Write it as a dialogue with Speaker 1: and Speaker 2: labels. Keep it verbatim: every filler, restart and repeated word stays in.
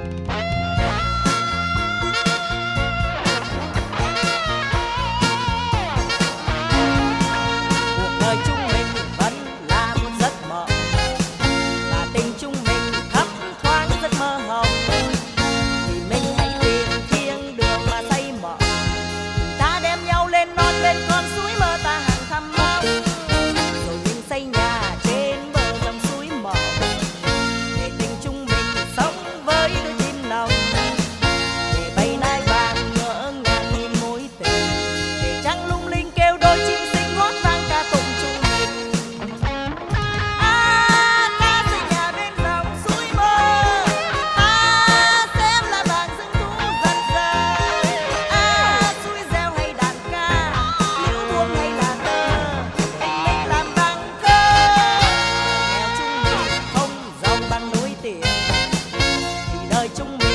Speaker 1: đời chúng mình vẫn là một giấc mộng và tình chúng mình thấp thoáng rất mơ hồng, thì mình hãy tìm thiên đường mà xây mộng, ta đem nhau lên non bên con suối mơ ta hàng thăm mong, rồi mình xây nhà trên bờ dòng suối mộng, để tình chúng mình sống với đôi tim nồng, để bay nai vàng ngỡ ngàng nhìn mối tình, để trăng lung linh kêu đôi chim xinh hót vang ca tụng chung mình. À, ta xây nhà bên dòng suối mơ, ta xem là vàng rừng thu dần dần. À, suối reo hay đàn ca, liễu buông hay là tơ, tình mình làm bằng thơ. Nghèo chúng mình không giàu bằng núi tiền, thì đời chúng mình